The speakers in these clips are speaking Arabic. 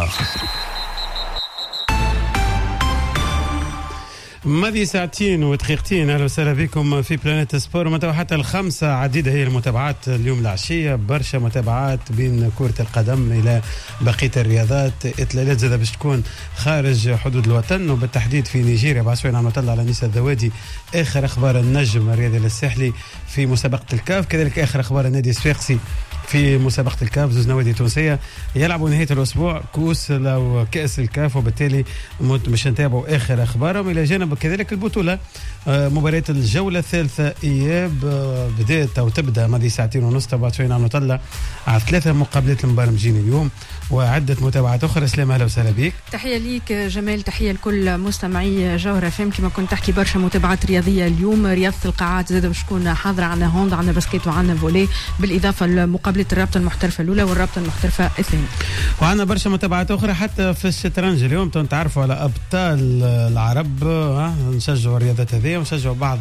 ماضي ساعتين ودقيقتين. اهلا وسهلا بكم في بلانيت سبور. متابعة حتى الخمسة، عديدة هي المتابعات اليوم العشية، برشا متابعات بين كرة القدم إلى بقية الرياضات. إطلالات زادة باش تكون خارج حدود الوطن وبالتحديد في نيجيريا. بعد نعم نطلع على نيسا الذوادي آخر أخبار النجم الرياضي الساحلي في مسابقة الكاف، كذلك آخر أخبار النادي الصفاقسي في مسابقة الكاف. زوج نوادي تونسية يلعبوا نهاية الأسبوع كؤوس أو كأس الكاف، وبالتالي مش نتابعوا آخر أخبارهم. إلى جانب كذلك البطولة، مباريات الجولة الثالثة إياب بدأت أو تبدأ ماضي ساعتين ونص. بعد شوي نعم نطلع على 3 مقابلات المبارمجين اليوم وعدة متابعات أخرى. سلام، أهلا وسهلا بك. تحية ليك جمال، تحية لكل مستمعي جوهرة فهم. كما كنت تحكي برشا متابعات رياضية اليوم. رياضة القاعات زادة باش تكون حاضرة، عنا هوند، عنا باسكيت، وعنا فولي، بالإضافة لمقابلة الرابطة المحترفة الأولى والرابطة المحترفة الثانية. وعنا برشا متابعات أخرى حتى في الشطرنج اليوم. تعرفوا على أبطال العرب، نشجعوا الرياضات هذه ونشجعوا بعض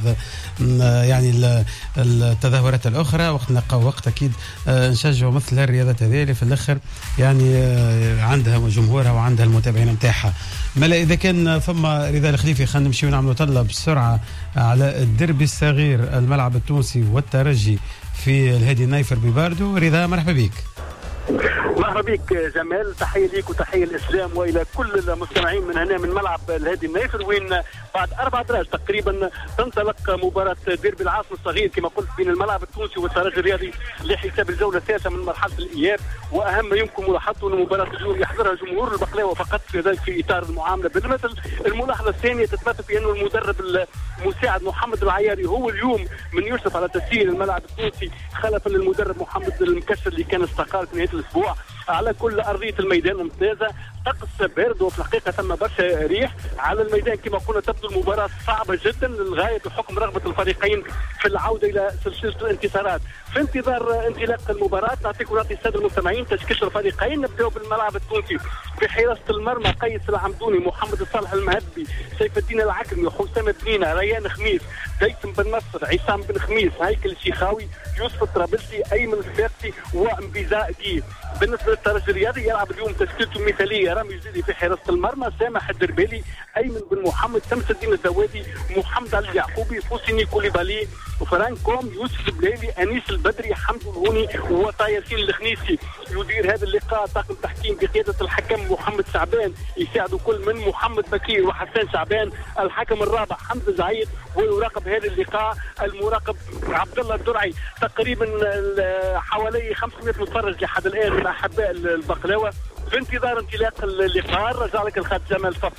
يعني التظاهرات الأخرى. وقت نلقاو وقت أكيد نشجعوا مثل الرياضات هذه اللي في الآخر يعني عندها جمهورها وعندها المتابعين متاعها. ملا إذا كان فما رضا الخليفي، خلينا نمشيو نعملوا طلب بسرعة على الدربي الصغير، الملعب التونسي والترجي في الهادي النايفر بباردو. رضا، مرحبا بك. مرحبا بك جمال، تحية ليك وتحية الإسلام وإلى كل المستمعين من هنا من ملعب الهادي النايفر، وين بعد 4 دراج تقريبا تنطلق مباراة ديربي العاصمة الصغير كما قلت بين الملعب التونسي والترجي الرياضي لحساب الجولة الثالثة من مرحلة الإياب. وأهم ما يمكن ملاحظته أن مباراة اليوم يحضرها جمهور البقلاوة فقط، في ذلك في إطار المعاملة بالمثل. الملاحظة الثانية تتمثل في أنه المدرب المساعد محمد العياري هو اليوم من يشرف على تسيير الملعب التونسي خلفا للمدرب محمد المكسر اللي كان استقال في نهاية الأسبوع. على كل أرضية الميدان ممتازة، طقس بارد وفي الحقيقة ثم برشا ريح على الميدان. كما قلنا تبدو المباراة صعبة جدا للغاية بحكم رغبة الفريقين في العودة إلى سلسلة الانتصارات. في انتظار انطلاق المباراة نعطي السادة المستمعين تشكيل الفريقين. نبدأ بالملعب التونسي بحراسة المرمى قيس العمدوني، محمد الصالح المهدي، سيف الدين العكرمي، حسام بنينة، ريان خميس، ديسم بن نصر، عصام بن خميس، هيكل الشيخاوي، يوسف الطرابلسي، أيمن الفاقسي ومبيزاء جيل. بالنسبة للترجي الرياضي يلعب اليوم تشكيلته المثالية: رامي جديدي في حراسة المرمى، سامح الدربالي، أيمن بن محمد، شمس الدين الزوادي، محمد علي اليعقوبي، فوسيني كوليبالي، وفران كوم، يوسف البليلي، أنيس البدري، حمد الهوني وطايسين الخنيسي. يدير هذا اللقاء طاقم تحكيم بقيادة الحكم محمد شعبان، يساعد كل من محمد بكير وحسان شعبان. الحكم الرابع حمزة زعيد، ويراقب هذا اللقاء المراقب عبد الله الدرعي. تقريبا حوالي 500 متفرج لحد الآن من أحباء البقلاوة في انتظار انطلاق اللقاء. رجع لك الخط جمال فقط.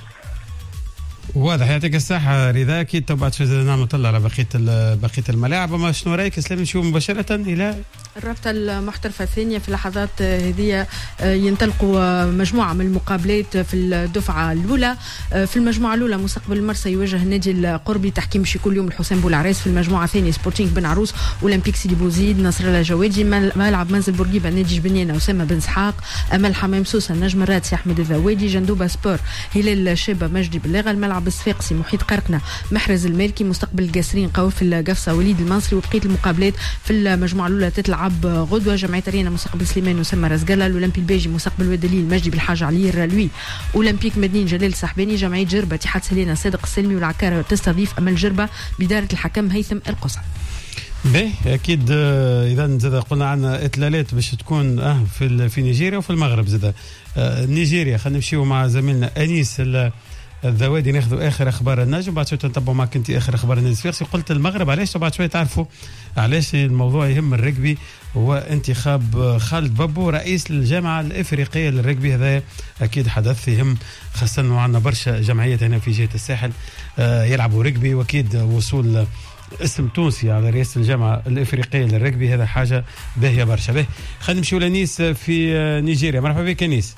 واضح، يعطيك الصحة رضا. أكيد طبعا نعم نطلع على بقية الملاعب. أما شنو رأيك اسلام، نشوف مباشرة إلى الرابطة المحترفة الثانية؟ في اللحظات هذه ينطلقوا مجموعة من المقابلات في الدفعة الأولى. في المجموعة الأولى مستقبل المرسى يواجه النادي القربي، تحكيم شي كل يوم الحسين بولعريس. في المجموعة الثانية سبورتينغ بن عروس، أولمبيك سيدي بوزيد، نصر الله جوادي. ملعب منزل بورقيبة نادي جبنيانة، أسامة بن اسحاق، أمل حمام سوسة، النجم الرادسي أحمد الذوادي، جندوبة سبور، هلال الشابة مجدي باللاغة. الملعب الصفاقسي محيط قرقنة، محرز المالكي، مستقبل القاسرين، قوافل القفصة، وليد المنصري. وبقية المقابلات في المجموعة الأولى تتلعب غدوة: جمعية رينا مستقبل سليمان وسمى رزقلة، الأولمبي الباجي مستقبل ودليل مجدي بالحاج علي الرلوي، أولمبيك مدنين جلال سحباني، جمعية جربة اتحاد سلينا صادق السلمي، والعكارة تستضيف أمل جربة بدارة الحكم هيثم القصعي. باهي اكيد. اذا زاد قلنا عنا اطلالات باش تكون في نيجيريا وفي المغرب. زاد نيجيريا خلينا نمشيو مع زميلنا انيس الذوادي ناخذوا اخر اخبار النجم، بعد شويه نتبعوا معك انت اخر اخبار النادي الصفاقسي. قلت المغرب علاش، بعد شويه تعرفوا علاش الموضوع يهم الرجبي وانتخاب خالد بابو رئيس الجامعه الافريقيه للرجبي. هذا اكيد حدث يهم، خاصه انه عندنا برشا جمعيات هنا في جهه الساحل يلعبوا رجبي، واكيد وصول اسم تونسي على رئاسة الجامعة الإفريقية للرجبي هذا حاجة باهية برشا. به خلينا نمشيو لنيس في نيجيريا. مرحبا بك نيس.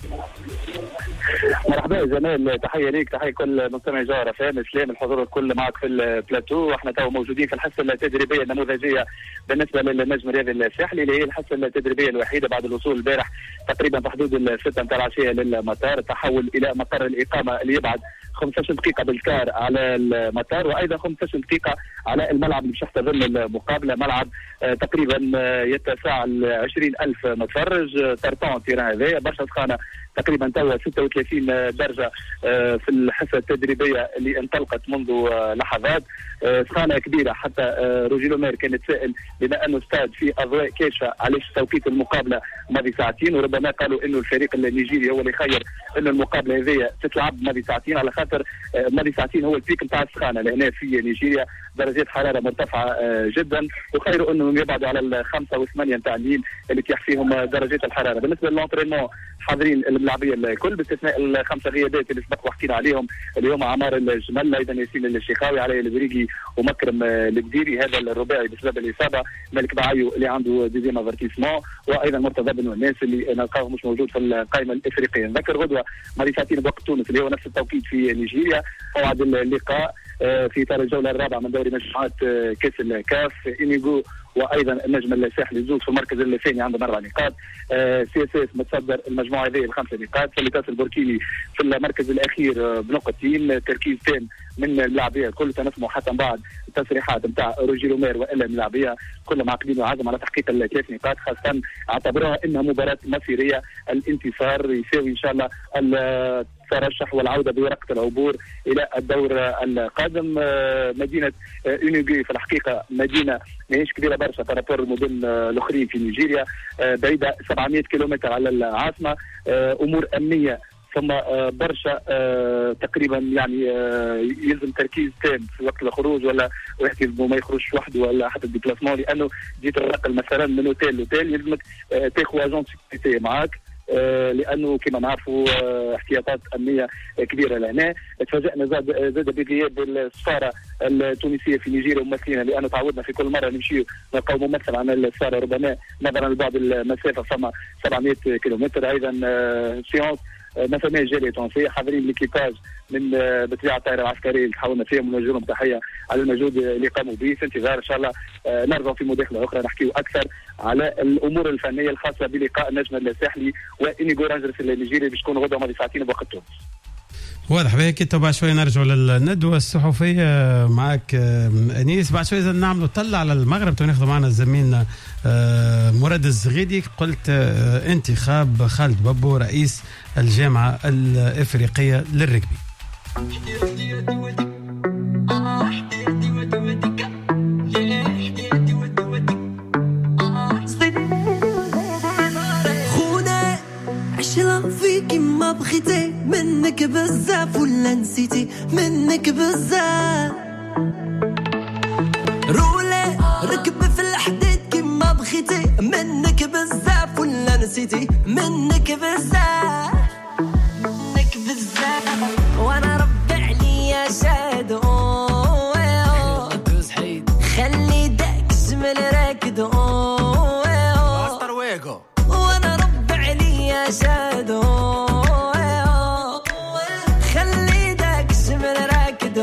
مرحبا جمال، تحيه ليك، تحيه كل مستمعي جوهرة فهم. اسلام الحضور الكل معك في البلاتو. احنا تو موجودين في الحصه التدريبيه النموذجيه بالنسبه للنجم الرياضي الساحلي، اللي هي الحصه التدريبيه الوحيده بعد الوصول البارح تقريبا في حدود 6 متاع العشيه للمطار. تحول الى مقر الاقامه اللي يبعد 15 دقيقه بالكار على المطار، وايضا 15 دقيقه على الملعب اللي باش يحتضن المقابله. ملعب تقريبا يتسع 20,000 متفرج، ترتون تيران هذايا، برشا سخانه تقريبا توا 36 درجه في الحصه التدريبيه اللي انطلقت منذ لحظات. سخانه كبيره، حتى روجيلو مير كان يتساءل بما انه استاد في اضواء كاشفه علاش توقيت المقابله ماضي ساعتين، وربما قالوا انه الفريق النيجيري هو اللي خير انه المقابله هذه تتلعب ماضي ساعتين، على خاطر ماضي ساعتين هو البيك نتاع السخانه لهنا في نيجيريا، درجات حراره مرتفعه جدا، وخير انهم يبعدوا على الخمسه والثمانيه نتاع الليل اللي تيح فيهم درجات الحراره. بالنسبه للونترينمون حاضرين الملاعبيه الكل باستثناء الخمسه غيابات اللي سبق وحكينا عليهم اليوم: عمار الجمل، ايضا ياسين الشيخاوي، علي البريقي ومكرم البديري، هذا الرباعي بسبب الاصابه، مالك بعيو اللي عنده ديزيام افرتيسمون، وايضا مرتضى بن وناس اللي نلقاه مش موجود في القائمه الافريقيه. نذكر غدوه ماضي ساعتين بوقت تونس اللي هو نفس التوقيت في نيجيريا، موعد اللقاء في اطار الجوله الرابعه من دوري مجموعات كاس الكاف. انيغو وايضا النجم الساحلي الزوج في المركز الثاني عندهم 4 نقاط. سي اس اس متصدر المجموعه هذه ب5 نقاط. سوليتاس البوركيني في المركز الاخير بنقطتين. تركيز تام من اللاعبيه الكل، تنسموا حتى من بعد التصريحات نتاع روجيلو مير والا اللاعبيه كلهم عاقدين وعزم على تحقيق ال3 نقاط، خاصه اعتبروها انها مباراه مصيريه. الانتصار يساوي ان شاء الله الترشح والعوده بورقه العبور الى الدور القادم. مدينه اونيغي في الحقيقه مدينه ماهيش كبيره برشا بارابور المدن الاخرين في نيجيريا، بعيده 700 كيلومتر على العاصمه. امور امنيه ثم برشا تقريبا يعني يلزم تركيز تام في وقت الخروج، ولا يحتاج ما يخرجش وحده ولا حتى الديبلاسمون، لانه جيت النقل مثلا من اوتيل لاوتيل يلزمك تاخذ اجون سيكوريتي معاك، لانه كما نعرفوا احتياطات امنيه كبيره لهنا. تفاجئنا زاد بغياب السفاره التونسيه في نيجيريا وممثلينها، لانه تعودنا في كل مره نمشيو نلقاو ممثل عن السفاره، ربما نظرا لبعد المسافه فما 700 كيلومتر. ايضا سيونس ما فماش جاليه تونسيه، حاضرين ليكيباج من بطبيعه الطائره العسكريه اللي تحاولنا فيهم، ونوجه لهم تحيه على المجهود اللي قاموا به. في انتظار ان شاء الله نرجع في مداخله اخرى نحكيو اكثر على الامور الفنيه الخاصه بلقاء النجم الساحلي وانيغو رانجرز النيجيري باش تكون غدا ماضي ساعتين بوقت تونس. واضح بهيك. تبع شوي نرجع للندوه الصحفيه معك انيس، بعد شوي اذا نعملوا طلع على المغرب وناخذ معنا زميلنا مراد الزغيدي. قلت انتخاب خالد بابو رئيس الجامعه الافريقيه للركبي. فيكي ما بغيتي منك بزاف ولا نسيتي منك بزاف، رولي ركبي في الحديد كيما بغيتي منك بزاف ولا نسيتي منك بزاف منك بزاف، وانا ربي عليا شاد خلي داك الجمل راكد وانا ربي عليا شاد خلي داك الجمل راكد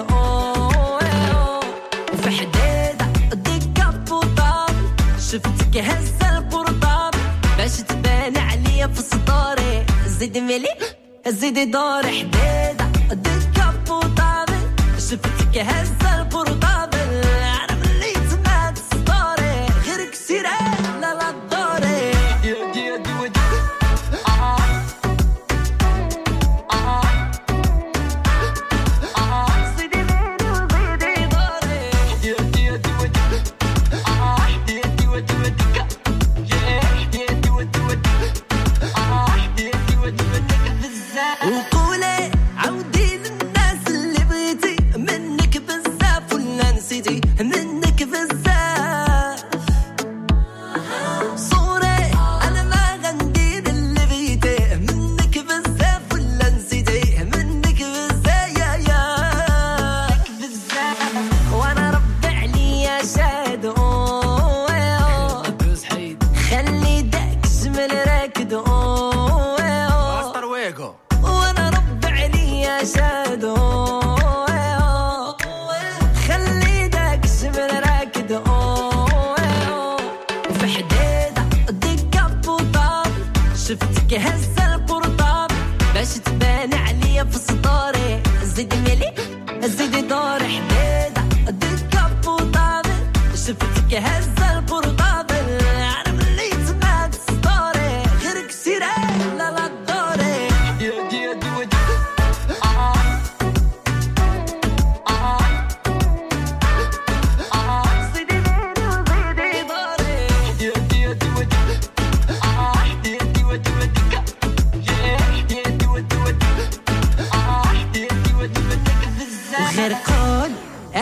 وفي حديدة ديكابوطاب شفتك هزة القرطاب باش تبان عليا في صداري زيدي ملي زيدي دور حديدة ديكابوطاب شفتك هزة القرطاب عرف اللي تمات صداري غير كسيرة لا لا دوري وقولي عودي للناس اللي بغيتي منك بزاف ولا نسيتي منك بزاف، صوري انا ما غندير اللي بغيتي منك بزاف ولا نسيتي منك بزاف يا منك بزاف، وانا ربي عليا شاد خلي داك الجمل راكد وانا ربي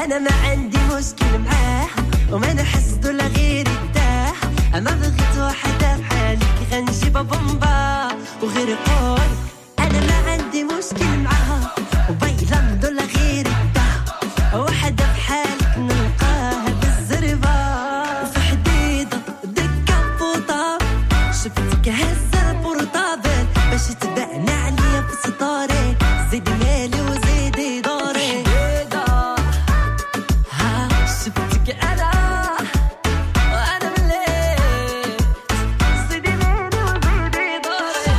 انا ما عندي مشكل معاه وما نحس ولا غير يتاه اما بغيت واحدة بحالك غنجيبها بومبا وغير قول انا ما عندي مشكل معاها وبيلم ولا غير يتاه واحدة بحالك نلقاها بالزربة وفي حديدة دكة فوطة شفتك هزة البورطابل باش تبعني عليا في ستاري زيدي مالي وزيدي داري ها شفتك انا وانا مليت زيدي مالي وزيدي داري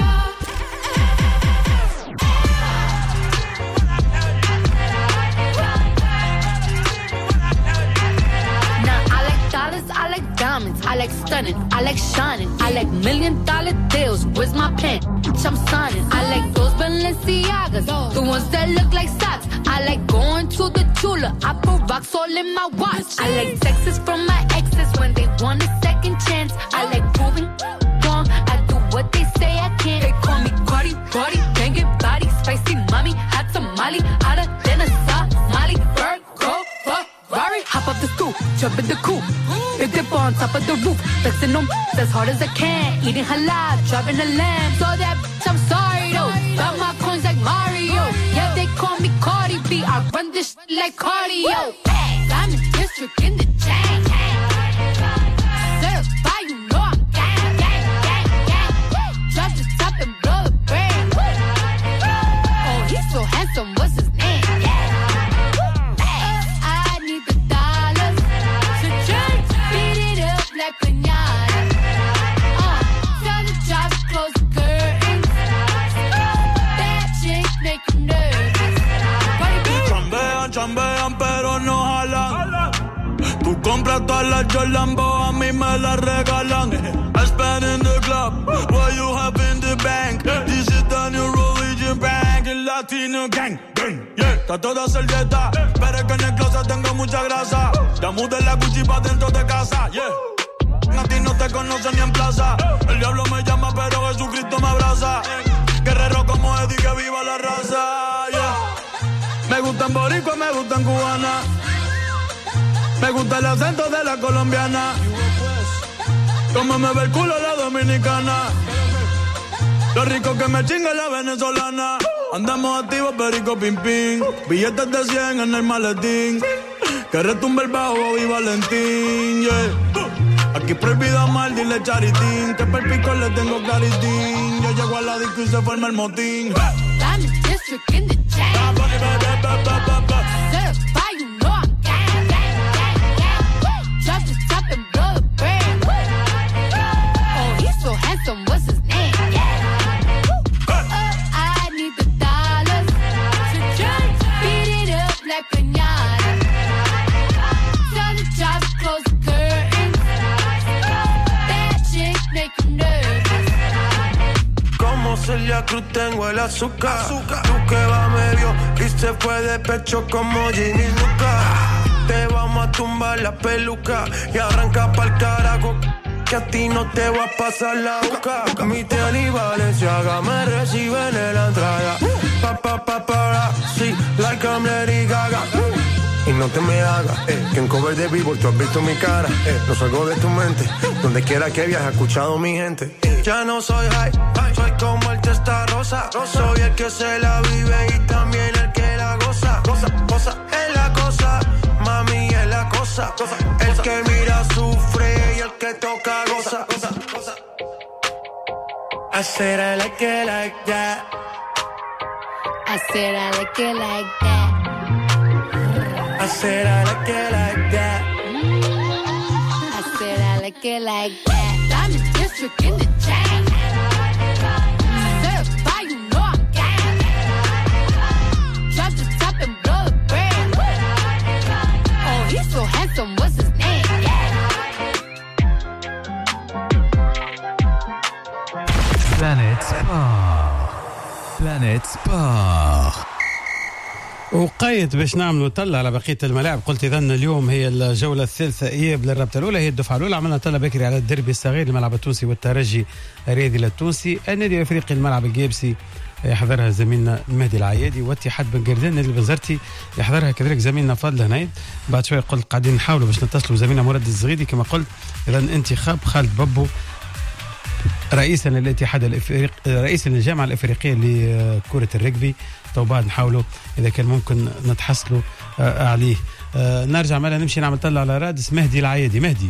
Now I like dollars, I like diamonds, I like stunning, I like shining, I like $1 million deals. Where's my pen? I'm signing. I like those Balenciagas, the ones that look like socks. I like going to the Tula. I put rocks all in my watch. I like texts from my exes when they want a second chance. I like proving wrong. I do what they say I can't. They call me Cardi, Cardi, banging body, spicy mommy, hot tamale, hotter than a Somali. Virgo, Ferrari, hop up the stoop, jump in the coupe. Big dip on top of the roof, flexing them as hard as I can. Eating halal, driving a lamb. So that bitch, I'm sorry though. Got my coins like Mario. Yeah, they call me Cardi B. I run this shit like cardio. I'm in district in the chain. Certified, you know I'm gang, gang, gang, gang. Drop the top and blow the brand. Oh, he's so handsome, what's his name? I need the dollars to change, beat it up like piñata. Tell the jobs, close the curtains. That chick make you nervous. Chambean, chambean, pero no jalan. Tú compras todas las Jolambo, a mí me las regalan. I spend in the club, what you have in the bank. This is the new religion bank, el Latino gang. Yeah, está toda servieta, pero es que en el closet tengo mucha grasa. Ya mudé la Gucci pa' dentro de casa, yeah. A ti no te conocen ni en plaza. El diablo me llama, pero Jesucristo me abraza. Guerrero como Eddie, que viva la raza, yeah. Me gustan boricua, me gustan cubana. Me gusta el acento de la colombiana. Como me ve el culo la dominicana. Lo rico que me chinga la venezolana. Andamos activos, perico, pim, pim. Billetes de 100 en el maletín. Que retumbe el bajo y Valentín, yeah. Aquí prohibido amar, dile charitín. Que per pico le tengo claritín. Yo llego a la disco y se forma el motín. I'm in district in the chain. Certified, you know I'm gang, gang, gang, gang. Drop the top and blow the brand. Oh, he's so handsome, what's his name? I need the dollars to change, beat it up like piñata. Tell the jobs, close the curtains. That chick make you nervous. Como Celia Cruz tengo el azúcar. Tú que va medio y se fue de pecho como Ginny Luca. Te vamos a tumbar la peluca y arranca pa'l carajo. Que a ti no te va a pasar la boca. Mi tenis Balenciaga me reciben en la entrada. Sí, like I'm Lady Gaga. Y no te me hagas, que en cover de Billboard tú has visto mi cara, no salgo de tu mente, donde quiera que viajes, he escuchado mi gente. Ya no soy high, soy como el Testarossa, soy el que se la vive y también el que la goza, goza, es la cosa, mami es la cosa, el que mira sufre y el que toca goza. I said I like it like that. I said I like it like that. I said I like it like that. I said I like it like that. I'm in district in the chain. Certified, you know I'm gang. Drop the top and blow the brand. Oh, he's so handsome, what's his name? Planet Sport. Planet Sport. وقيت باش نعملوا طلة على بقية الملاعب. قلت إذن اليوم هي الجولة الثالثة إياب للرابطة الأولى، هي الدفعة الأولى. عملنا طلة بكري على الدربي الصغير الملعب التونسي والترجي الرياضي التونسي، النادي الأفريقي الملعب الجيبسي يحضرها زميلنا مهدي العيادي، واتحاد بن قردان نادي البنزرتي يحضرها كذلك زميلنا فاضل هنايد. بعد شويه قلت قاعدين نحاولوا باش نتصلوا زميلنا مراد الزغيدي كما قلت. اذا انتخاب خالد ببو رئيسا للاتحاد الافريقي، رئيسا للجامعه الافريقيه لكره الرجبي. تو بعد نحاولوا اذا كان ممكن نتحصلوا عليه. نرجع مالا نمشي نعمل طلع على رادس مهدي العيادي. مهدي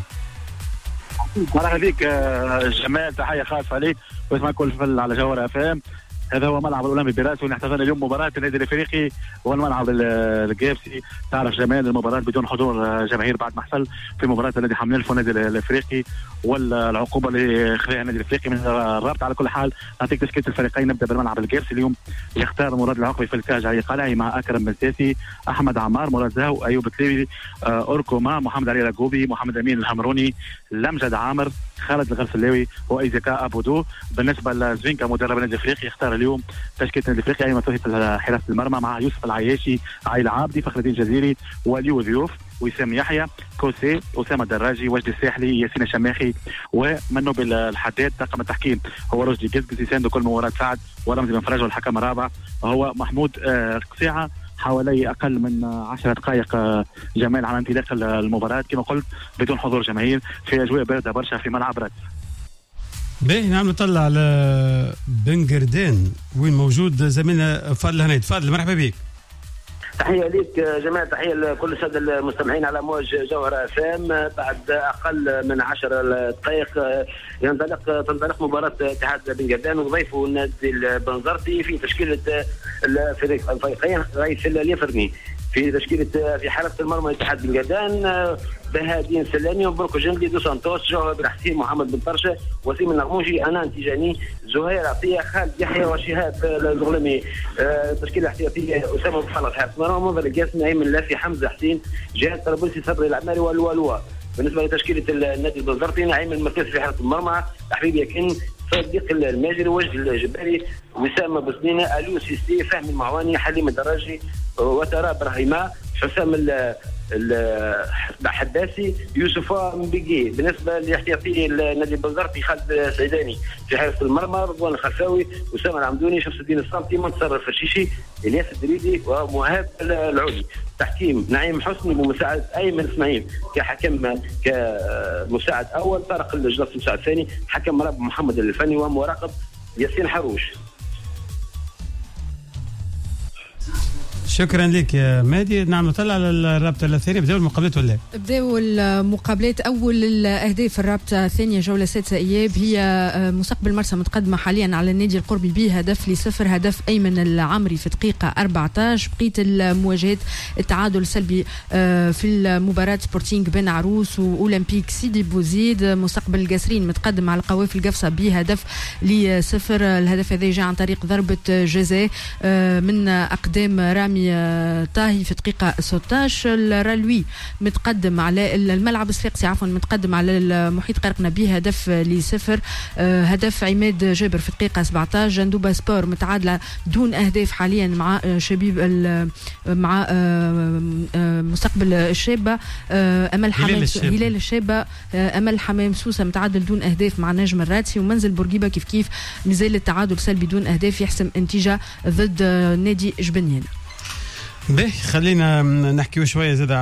مرحبا بك جمال، تحيه خاصه ليك واسمع كل فل على جوهر FM. هذا هو ملعب الأولمبي براسه اللي احتضن اليوم مباراة النادي الافريقي والملعب الجابسي. تعرف جمال المباراة بدون حضور جماهير بعد ما حصل في مباراة الذي حملنا النادي الافريقي والعقوبة اللي خذها النادي الافريقي من الرابطة. على كل حال نعطيك تشكيلة الفريقين. نبدا بالملعب الجابسي اليوم يختار مراد العقبي في الكاج علي قلعي مع اكرم بنساسي، احمد عمار، مراد زاو، ايوب تليبي، اوركوما، محمد علي راجوبي، محمد امين الهمروني، لمجد عامر، خالد الغرسلاوي وايزيكا ابودو. بالنسبه لزفينكا مدرب النادي الافريقي يختار اليوم تشكيله النادي الافريقي ايمن توفيق في حراسه المرمى مع يوسف العياشي، عايل عابدي، فخر الدين جزيري، وليو ضيوف، وسام يحيى، كوسي، اسامه الدراجي، وجدي الساحلي، ياسين الشماخي ومنوب الحداد. طاقم التحكيم هو رشدي قزقز يساند كل مباراه سعد ورمزي بن فرج، والحكم الرابع هو محمود قصيعه. حوالي اقل من 10 دقائق جمال على انطلاق المباراه كما قلت بدون حضور جماهير في اجواء بارده برشا في ملعب رادس. باهي نعم نطلع على بن قردان وين موجود زميلنا فاضل هنيد. فاضل مرحبا بك. تحيه ليك جماعه، تحيه لكل الساده المستمعين على موج جوهر FM. بعد اقل من 10 دقائق تنطلق مباراه اتحاد بن قردان وضيفه النادي البنزرتي في تشكيله الفريقين رئيس اليفرني. في تشكيله في حراسه المرمى اتحاد بن قردان بهادين سلاني وبركو جندي دو سانتوس، جوهر بن حسين، محمد بن طرشه، وسيم النغموجي، انان تيجاني، زهير عطيه، خالد يحيى وشهاب الزغلمي. تشكيله احتياطيه اسامه بن خالد حارس مرمى، منذر القاسمي، ايمن لافي، حمزه حسين، جهاد طرابلسي، صبري العماري والوالوا. بالنسبه لتشكيله النادي البنزرتي نعيم المركز في حراسه المرمى، حبيب يكن، صديق الماجري، وجد الجباري، وسام بوسنينه، اليو سيسي، فهمي المعواني، حليم الدراجي، وترى ابراهيم، حسام الحداسي، يوسف مبيجي. بالنسبه لاحتياطي النادي البنزرتي خالد سعيداني في حراسه المرمى، رضوان الخفاوي، اسامه العمدوني، شمس الدين الصامتي، منتصر الفرشيشي، الياس الدريدي ومهاب العودي. تحكيم نعيم حسني بمساعده ايمن اسماعيل كحكم كمساعد اول، طارق الجلس مساعد ثاني، حكم مراقب محمد الفني، ومراقب ياسين حروش. شكرا لك يا مهدي. نعم نطلع على الرابطه الثانيه. بداوا المقابلات ولا؟ بداوا المقابلات. اول الاهداف الرابطه الثانيه جوله 6 اياب هي مستقبل مرسى متقدمه حاليا على النادي القربي بهدف ل0. هدف ايمن العمري في دقيقه 14. بقيه المواجهات التعادل سلبي في المباراه سبورتينغ بن عروس واولمبيك سيدي بوزيد. مستقبل القاسرين متقدم على قوافل القفصه بهدف ل0. الهدف هذا جاء عن طريق ضربه جزاء من اقدام رامي طاهي في دقيقة 16. الرالوي متقدم على الملعب الصفاقسي متقدم على المحيط قرقنا بهدف ل0. هدف عماد جابر في دقيقة 17. جندوبة سبور متعادلة دون أهداف حاليا مع شبيب مع مستقبل الشابة أمل حمام هلال الشابة. أمل حمام سوسة متعادل دون أهداف مع نجم الراتسي. ومنزل بورقيبة كيف نزال التعادل سلبي دون أهداف يحسم انتيجة ضد نادي جبنيان. به خلينا نحكيو شويه زاد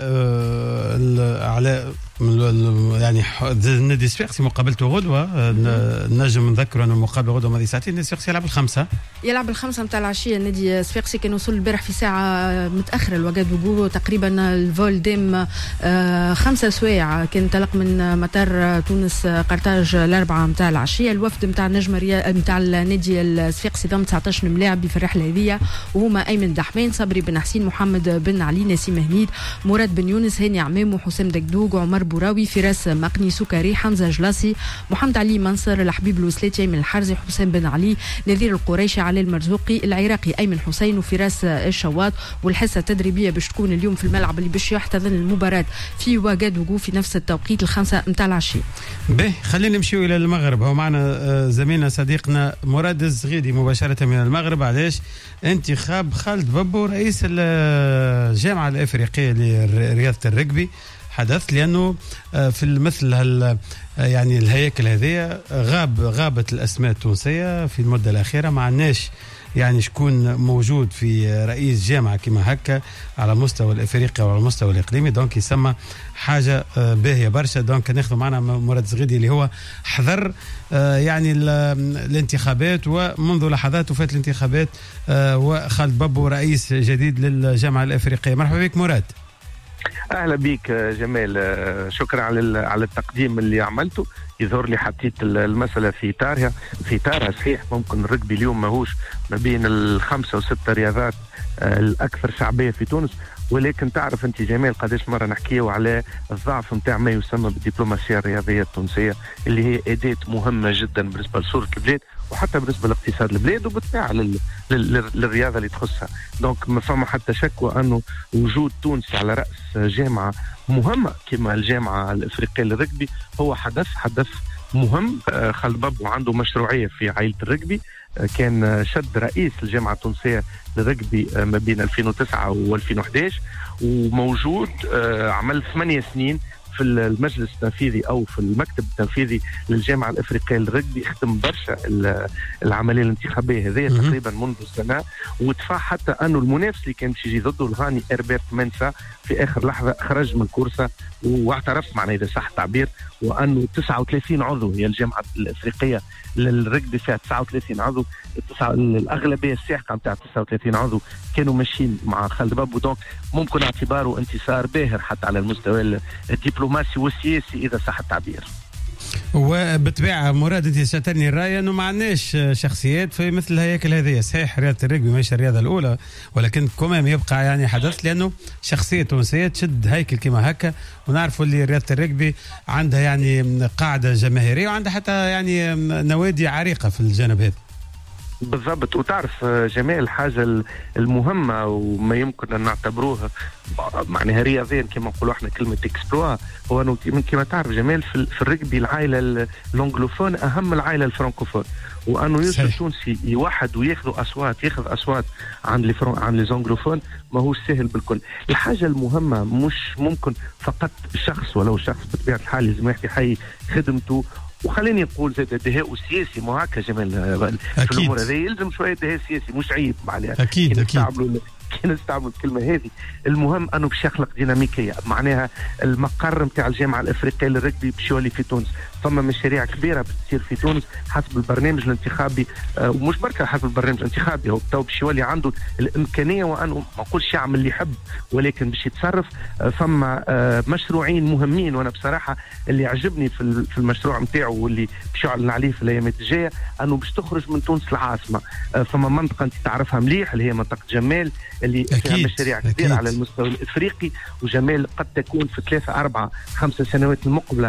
على يعني النادي الصفاقسي مقابلته غدوه. نجم نذكر انه المقابله غدوه ماضي ساعتين. النادي الصفاقسي يلعب الخمسة نتاع العشيه. النادي الصفاقسي كان وصل البارح في ساعه متاخره الوغادوغو تقريبا. الفول دام 5 سوايع كان انطلق من مطار تونس قرطاج 4 نتاع العشيه. الوفد نتاع النجم نتاع النادي الصفاقسي ضم 19 ملاعب في الرحله هذه، وهما ايمن دحمان، صبري بن حسين، محمد بن علي، نسيم هنيد، مراد بن يونس، هاني عمام، وحسام دقدوق، عمر بوراوي، فراس مقني، سكري، حمزه جلاسي، محمد علي منصر، الحبيب الوسلاتي، ايمن الحرزي، حسام بن علي، نذير القريشي، علي المرزوقي، العراقي ايمن حسين، وفراس الشواط. والحصه التدريبيه باش تكون اليوم في الملعب اللي باش يحتضن المباراه في واغادوغو في نفس التوقيت 5 نتاع العشيه. به خلينا نمشيو الى المغرب. هو معنا زميلنا صديقنا مراد الزغيدي مباشره من المغرب. علاش انتخاب خالد ببو رئيس الجامعه الافريقيه لرياضه الرجبي حدث، لانه في مثل يعني الهياكل هذه غابت الاسماء التونسيه في المده الاخيره. ما عندناش يعني شكون موجود في رئيس جامعة كما هكا على مستوى الافريقي وعلى المستوى الاقليمي، دونك يسمى حاجة باهية برشا. دونك ناخذ معنا مراد زغيدي اللي هو حضر يعني الانتخابات، ومنذ لحظات وفات الانتخابات، وخالد بابو رئيس جديد للجامعة الافريقية. مرحبا بك مراد. اهلا بك جمال، شكرا على التقديم اللي عملته. يظهر لي حطيت المسألة في إطارها صحيح. ممكن الرجبي اليوم ماهوش ما بين ال5 و6 رياضات الأكثر شعبية في تونس، ولكن تعرف أنت جمال قداش مرة نحكيه على الضعف متاع ما يسمى بالدبلوماسية الرياضية التونسية، اللي هي أداة مهمة جدا بالنسبة لصورة البلاد وحتى بالنسبة لاقتصاد البلاد وبالطبع للرياضة اللي تخصها. دونك ما فما حتى شك وأنه وجود تونس على رأس جامعة مهمة كما الجامعة الإفريقية للرجبي هو حدث مهم. خالد بابو عنده مشروعية في عائلة الرجبي، كان شد رئيس الجامعة التونسية للرجبي ما بين 2009 و2011 وموجود عمل 8 سنين في المجلس التنفيذي أو في المكتب التنفيذي للجامعة الإفريقية للرجبي. يخدم برشا العملية الانتخابية هذه تقريبا منذ سنة، ودفع حتى أنه المنافس اللي كان يجي ضده الغاني إربرت منسا في آخر لحظة خرج من الكورسة واعترف معنا إذا صح التعبير، وأنه 39 عضو هي الجامعة الإفريقية للرجبي فيها 39 عضو، الأغلبية الساحقة متاع 39 عضو كانوا ماشيين مع خالد بابو. دونك ممكن اعتباره انتصار باهر حتى على المستوى الدبلوماسي والسياسي إذا صح التعبير. وبالطبيعة مراد انت شاترني الرأي انه ما عندناش شخصيات في مثل الهياكل هذه. صحيح رياضة الرجبي ماشي الرياضة الأولى، ولكن كمان يبقى يعني حدث لأنه شخصية تونسية تشد هيكل كما هكا، ونعرفوا اللي رياضة الرجبي عندها يعني قاعدة جماهيرية وعندها حتى يعني نوادي عريقة في الجانب هذا. بالضبط. وتعرف جميع الحاجة المهمة وما يمكن أن نعتبروها معناها رياضيا كما نقولوا احنا كلمة اكسبلوا، هو أنه كما تعرف جمال في الرجبي العائلة الانجلوفون أهم العائلة الفرنكوفون، وأنه يوصل تونسي يوحد وياخذ أصوات عن الانجلوفون ما هو سهل بالكل. الحاجة المهمة مش ممكن فقط شخص، ولو شخص بطبيعة الحال لازم يحيي خدمته، وخليني نقول زاد الدهاء سياسي. مو هكا جمال في الامور هذه يلزم شويه دهاء سياسي، مش عيب معناها اكيد كي نستعملوا الكلمه هذه. المهم انه باش يخلق ديناميكيه، معناها المقر نتاع الجامعه الافريقيه للرجبي باش يولي في تونس. ثم مشاريع كبيره بتصير في تونس حسب البرنامج الانتخابي، ومش بركه حسب البرنامج الانتخابي، هو تو باش يولي عنده الامكانيه وانه ما نقولش يعمل اللي يحب ولكن باش يتصرف. ثم مشروعين مهمين، وانا بصراحه اللي عجبني في المشروع نتاعو واللي باش يعلن عليه في الايامات الجايه انه باش تخرج من تونس العاصمه. ثم منطقه انت تعرفها مليح اللي هي منطقه جمال اللي فيها مشاريع كبيره على المستوى الافريقي، وجمال قد تكون في 3 4 5 سنوات المقبله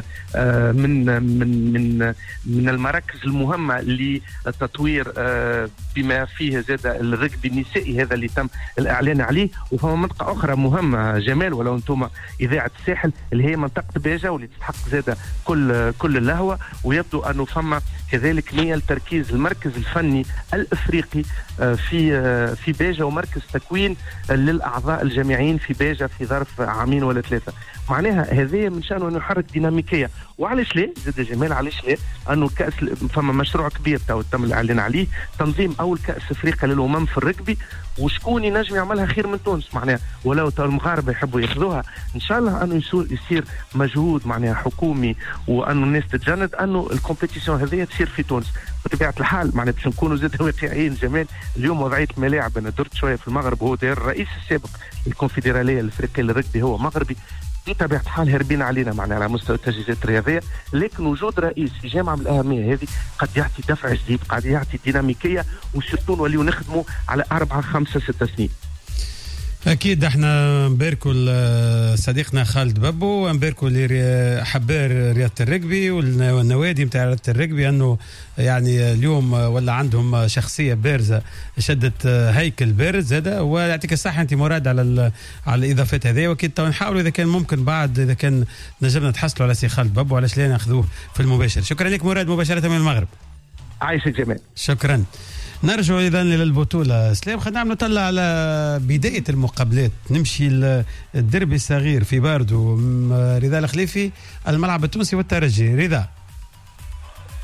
من المراكز المهمه للتطوير بما فيه زاد الرجبي النسائي هذا اللي تم الاعلان عليه. وفما منطقه اخرى مهمه جمال ولو انتم اذاعه الساحل اللي هي منطقه باجه واللي تستحق زاد كل اللهوه، ويبدو انه فما كذلك نيه لتركيز المركز الفني الافريقي في باجه ومركز تكوين للاعضاء الجامعيين في باجه في ظرف 2 عام ولا 3. معناها هذه من شأنه انه يحرك ديناميكيه. وعلاش لا زاد جمال علاش لا انه الكاس فما مشروع كبير تم الاعلان عليه، تنظيم اول كاس افريقيا للامم في الرجبي، وشكون ينجم يعملها خير من تونس معناها، ولو المغاربه يحبوا ياخذوها ان شاء الله انه يصير مجهود معناها حكومي وانه الناس تتجند انه الكومبيتيسيون هذه تصير في تونس. بطبيعه الحال معناها باش نكونوا زاد واقعيين جمال، اليوم وضعيه الملاعب انا درت شويه في المغرب، هو داير الرئيس السابق للكونفدراليه الافريقيه للرجبي هو مغربي، بطبيعة الحال هربين علينا معناها على مستوى التجهيزات الرياضية، لكن وجود رئيس في جامعة من الأهمية هذه قد يعطي دفع جديد، قد يعطي ديناميكية، وسيرتو نوليو نخدموا على 4 5 6 سنين. أكيد احنا نباركوا صديقنا خالد بابو، ونباركوا لحبار رياضة الرجبي والنوادي متاع رياضة الرجبي أنه يعني اليوم ولا عندهم شخصية بارزة شدت هيكل بارز هذا. ويعطيك الصحة أنت مراد على الإضافات هذه، وأكيد نحاولوا إذا كان ممكن بعد إذا كان نجمنا نتحصلوا على سي خالد بابو علاش لا ناخذوه في المباشر. شكرا لك مراد مباشرة من المغرب. عايشك جمال. شكرا. نرجع إذا للبطولة سلام، خلينا نطلع على بداية المقابلات. نمشي الدربي الصغير في باردو، رضا الخليفي الملعب التونسي والترجي. رضا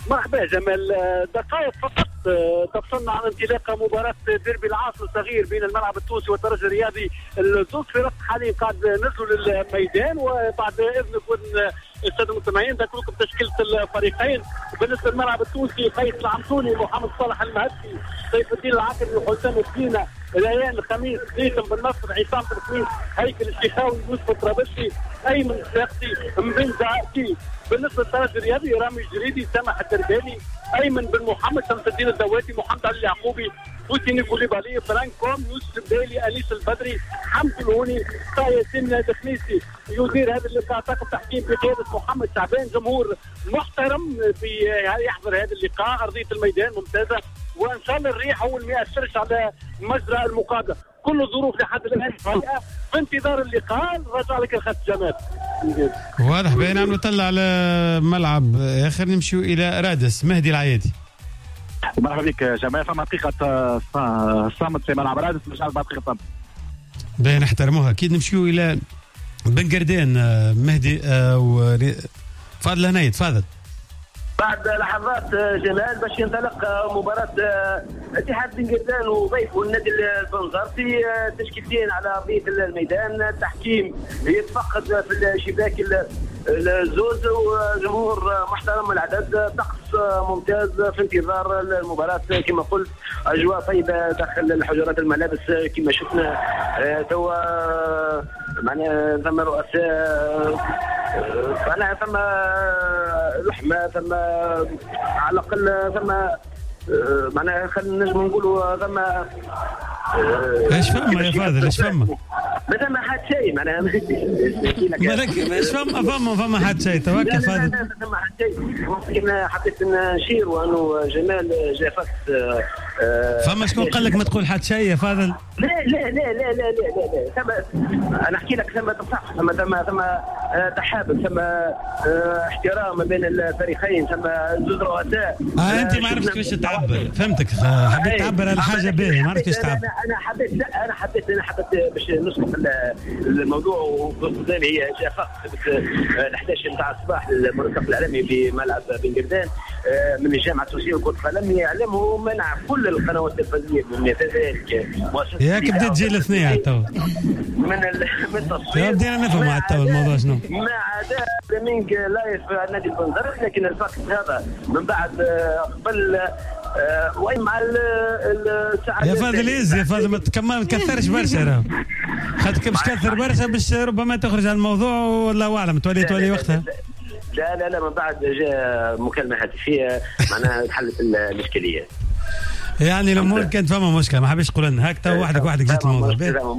مرحبا جمال. دقائق فقط تفصلنا عن انطلاق مباراة ديربي العاصمة الصغير بين الملعب التونسي والترجي الرياضي. الزوج فرق حاليا قاعد نزلوا للميدان، وبعد اذنك وإذن الساده المستمعين ذكركم تشكيله الفريقين. بالنسبه للملعب التونسي قيس العمسوني، محمد صالح المهدي، سيف الدين العاكري، حسام السينا، ريان الخميس، هيثم بن نصر، عصام بن خميس، هيكل الشيخاوي، يوسف الطرابلسي، ايمن الساقسي، مبين زعاكي. بالنسبه للترجي الرياضي رامي الجريدي، سامح الدربالي، ايمن بن محمد، شمس الدين الدواتي، محمد علي اليعقوبي، بوتيني كوليبالي، فرانك كوم، يوسف البديلي، انيس البدري، حمد الهوني، ياسين الدخنيسي. يدير هذا اللقاء طاقم تحكيم بقياده محمد شعبان. جمهور محترم في يحضر هذا اللقاء. ارضيه الميدان ممتازه، وان شاء الله الريح هو اللي ما ياثرش على مجرى المقابله. كل الظروف لحد الان سيئه. في انتظار اللقاء رجع لك الخط جمال. واضح بين عم نطلع على ملعب اخر. نمشيو الى رادس. مهدي العيادي. مرحبا بك جمال. فما دقيقه صامت في ملعب رادس، مش عارف دقيقه صامت. باين نحترموها اكيد. نمشيو الى بن قردان. مهدي فاضل هنا تفضل. بعد لحظات جمال باش ينطلق مباراة اتحاد بن قردان وضيفه النادي البنزرتي. تشكيلتين على ارضية الميدان. التحكيم يتفقد في الشباك الزوز، وجمهور محترم العدد. طقس ممتاز في انتظار المباراة. كما قلت اجواء طيبة داخل حجرات الملابس كما شفنا توا. معناها ثم رؤساء، معناها ثم لحمة، ثم على الأقل ثم معناها خلينا نجم نقولوا ثم ايش فما يا فاضل؟ ايش فما؟ ما ثم حد شيء معناها ايش فما حد شيء توكل فاضل. لا ثم حد شيء. ممكن حبيت نشير وانه جمال جاء فقط. فما شكون قال لك ما تقول حد شيء يا فاضل؟ لا لا لا لا لا لا ثم انا احكي لك ثم تصح، ثم تحابب، ثم احترام بين الفريقين، ثم زوج رؤساء. انت ما عرفتش كيفاش تعبر. فهمتك. حبيت تعبر على حاجه باهيه، ما عرفتش كيفاش تعبر. انا حبيت باش نسلق الموضوع. وقدامي هي جاء فقط 11 نتاع الصباح المنسق العالمي في ملعب بن قردان من الجامعه التونسيه لكره القدم. يعلمه منع كل القنوات التلفزيونيه بما في ذلك ياك بديت تجي الاثنين تو من التصوير. بدينا نفهم على تو الموضوع شنو. ما عدا بريمينج لايف نادي البنزرت، لكن الفقط هذا من بعد قبل وين مع الساعه. يا فاضل يا فاضل ما تكثرش برشا راه. خاطرك باش تكثر برشا باش ربما تخرج على الموضوع والله اعلم تولي وقتها. لا من بعد جاء مكالمه هاتفيه معناها حلت الاشكاليه. يعني الامور كانت فما مشكله، ما حبيتش تقول لنا هكا وحدك جيت الموضوع.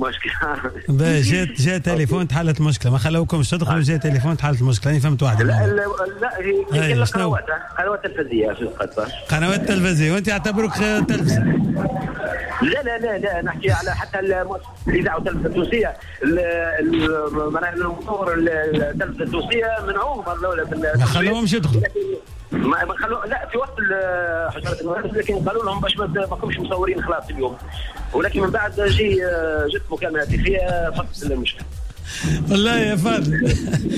مشكله جاء تليفون تحلت المشكله، ما خلوكمش تدخلوا. جاء تليفون تحلت المشكله. انا فهمت واحد. لا هي قنوات تلفزيونيه في القطر. قنوات تلفزيونيه وانت يعتبروك تلفزه. لا نحكي على حتى الاذاعه والتلفزه التونسيه. معناها المطور التلفزه التونسيه منعوهم الاولى ما خلوهمش يدخلوا. ما خلوا لا في وقت حجرات المدرسة، لكن قالوا لهم باش ما تكونش مصورين خلاص اليوم. ولكن من بعد جت مكالمه هاتفيه فقط المشكله. والله يا فاضل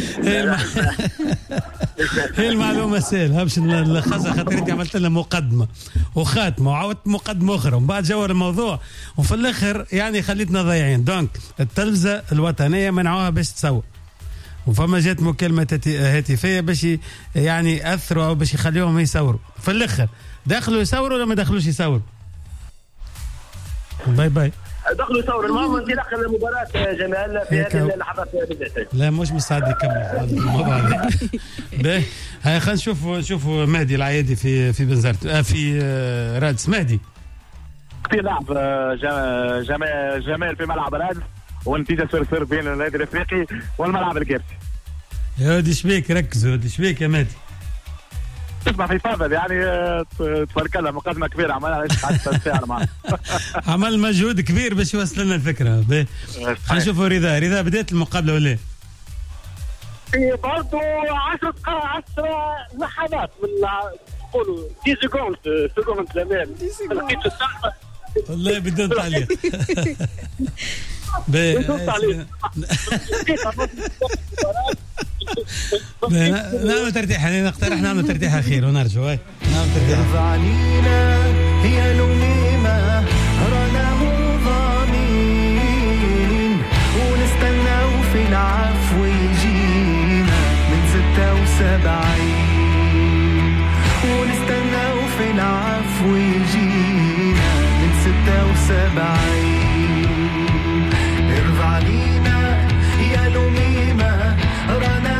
هي المعلومه سهله. باش نلخصها خاطر انت عملت لنا مقدمه وخاتمه وعاودت مقدمه اخرى ومن بعد جور الموضوع وفي الاخر يعني خليتنا ضايعين. دونك التلفزه الوطنيه منعوها باش تصور، وفما جات مكالمة هاتفية باش يعني يأثروا أو باش يخليهم يصوروا. في الآخر دخلوا يصوروا ولا ما دخلوش يصوروا؟ باي دخلوا يصوروا. المهم انطلاق المباراة جمال في هذه اللحظات بالذات. لا مش مستعد يكمل هذا الموضوع هذا. باهي هاي خلينا نشوفوا مهدي العيادي في بنزرت في رادس. مهدي كثير لعب جمال في ملعب رادس، والنتيجه 0-0 بين النادي الافريقي والملعب الكابسي. يا ودي شبيك ركزوا، ودي شبيك يا مهدي. تسمع في فاضل يعني تبارك الله مقدمه كبيره عملها حتى ساعه معنا. عمل مجهود كبير باش يوصل لنا الفكره. خلينا نشوفوا رضا بدات المقابله ولا ايه؟ برضه 10 لحظات من نقولوا 10 سكوند زمان لقيت السالفه. والله بدون تعليق. نعمل ترتيح، نقترح نعمل ترتيح أخير ونرجو. نعمل ترتيح. علينا هي لميمة رانا مضامين ونستنى وفي العفو يجينا من 76 ونستنى وفي العفو يجينا من 76. ارضى علينا يا لميمة رانا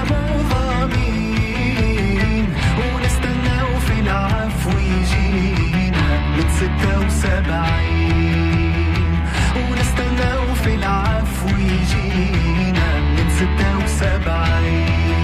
مضامين ونستنى وفي العفو يجينا من 76 ونستنى وفي العفو يجينا من 76.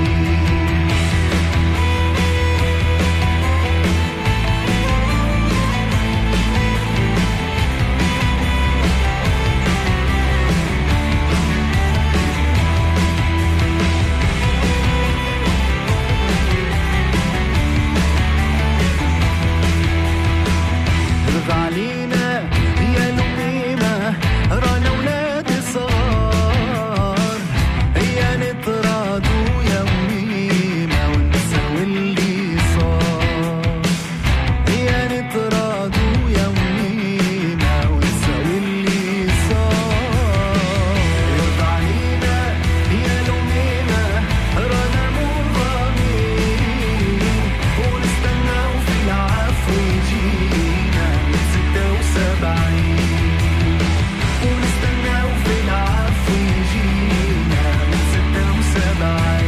علينا يا لميمة رانا ولاد صغار يا نطراد ويا ميمة ونسوي اللي صار يا نطراد ويا ميمة ونسوي اللي صار. ارضى علينا يا لميمة رانا مضامين ونستنى وفي العفو يجينا ونستنى وفي العفو يجينا من 76.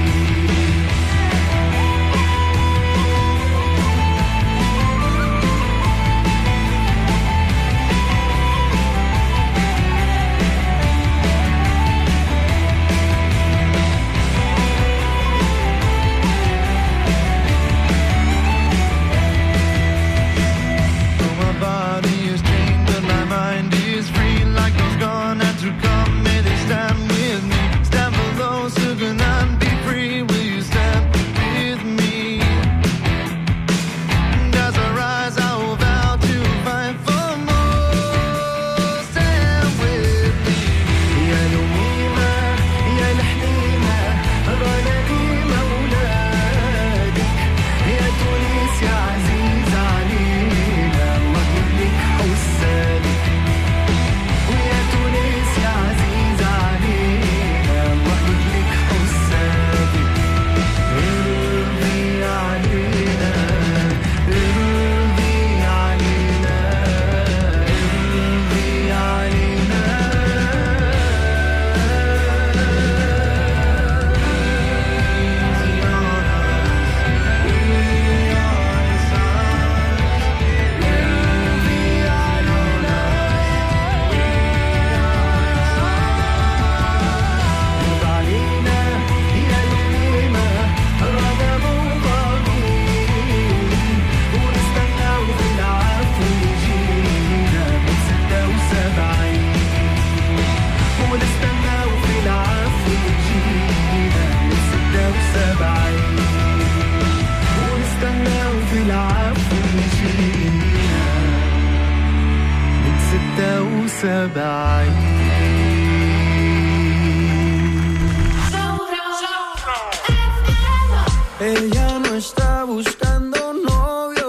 Ella no está buscando novio,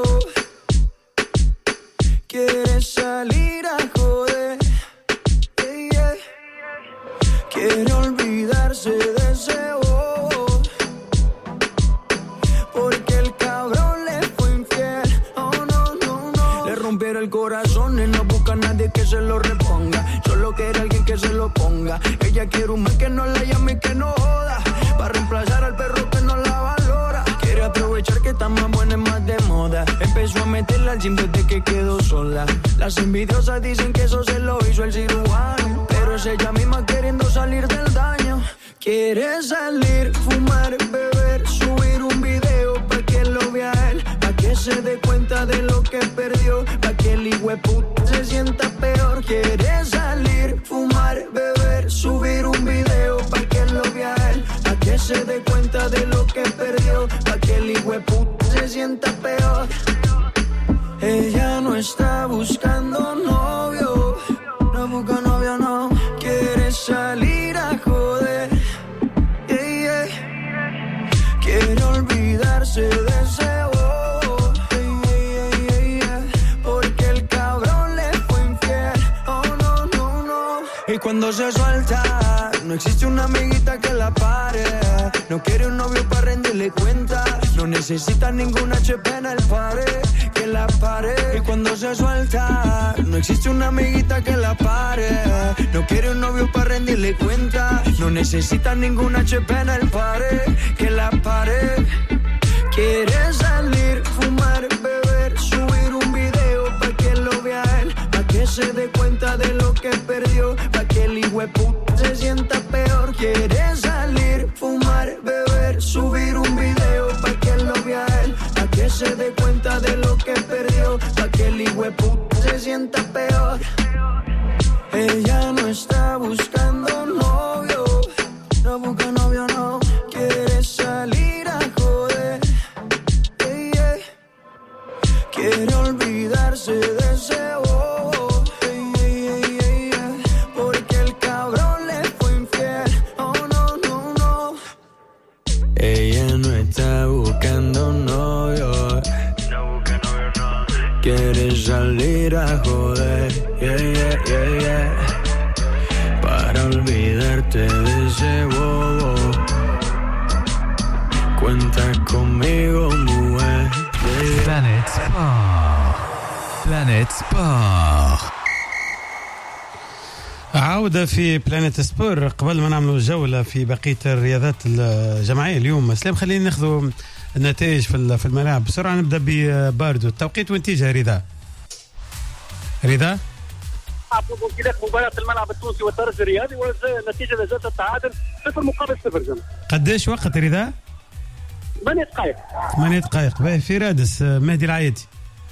quiere salir a joder, quiere olvidarse de ese bobo, porque el cabrón le fue infiel. Oh no, no, no. Le rompieron el corazón y no busca a nadie que se lo reponga, solo quiere alguien que se lo ponga. Ella quiere un man que no la llame y que no joda, para reemplazar al perro que no la valora. Quiere aprovechar que está más buena y más de moda. Empezó a meterla al gym desde que quedó sola. Las envidiosas dicen que eso se lo hizo el cirujano, pero es ella misma queriendo salir del daño. Quiere salir, fumar, beber, subir un video pa' que lo vea él, pa' que se dé cuenta de lo que perdió, pa' que el hijueputa se sienta peor. Quiere salir, fumar, beber, subir un video pa' que lo vea él, pa' que se dé cuenta de lo que perdió, pa' que el hijueputa se sienta peor. Ella no está buscando novio, no busca novio, no. Quiere salir a joder, cuando se suelta, no existe una amiguita que la pare. No quiere un novio para rendirle cuenta. No necesita ningún HP en el pared que la pare. Y cuando se suelta, no existe una amiguita que la pare. No quiere un novio para rendirle cuenta. No necesita ningún HP en el pared que la pare. Quiere salir, fumar, beber, subir un video pa' que lo vea él, pa' que se dé cuenta de lo que perdió, pa' que el hijueputa se sienta peor. Quiere salir, fumar, beber, subir un video pa' que lo vea él, pa' que se dé cuenta de lo que perdió, pa' que el hijueputa se sienta peor. Ella no está buscando novio, no busca novio, no. Quiere salir a joder, quiere olvidarse de ese bobo, porque el cabrón le fue infiel. Oh no, no, no. Ella no está buscando novio, quiere salir a joder, para olvidarte de ese bobo. Cuenta conmigo, mujer. Planet Sport. Planet Sport. عودة في بلانيت سبور. قبل ما نعملوا جولة في بقية الرياضات الجماعية اليوم سلام، خلينا ناخذوا النتائج في الملاعب بسرعة. نبدأ بباردو. التوقيت وانتيجها رضا انطلاق مباراة الملعب التونسي والترجي الرياضي، والنتيجة لا زالت التعادل 0-0 جميل. قديش وقت رضا؟ 8 دقائق. 8 دقائق. باهي في رادس مهدي العيادي